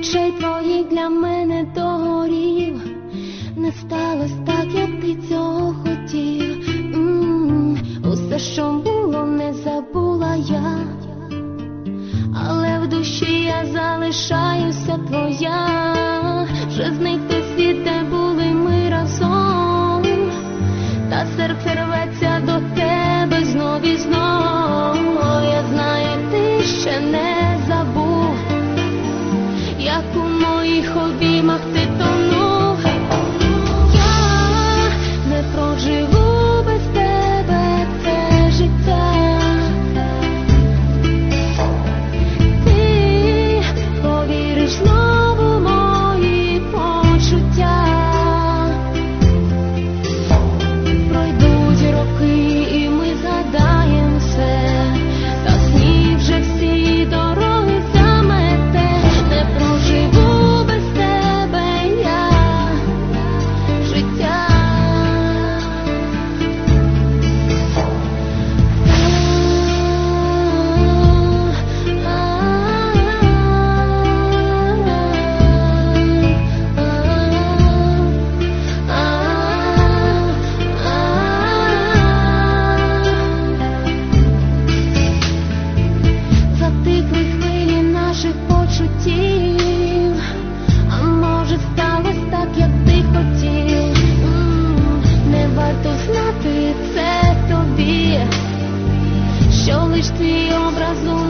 очей твоїх для мене догорів. Не сталося так, як ти цього хотів. Усе, що було, не забула я, але в душі я залишаюся твоя. Вже зникли світ, де були ми разом, та серце рветься до тебе знов і знов. Я знаю, ти ще не забув, як у моїх обіймах ти тонув. Я не проживу без тебе це життя. Ти повіриш знову мої почуття. Пройдуть роки і ми згадаєм все, та сні вже всі дороги замете. Не проживу без тебе я життя. Затихли хвилі наших почуттів, а може сталося так, як ти хотів. Не варто знати це тобі, що лиш твій образ у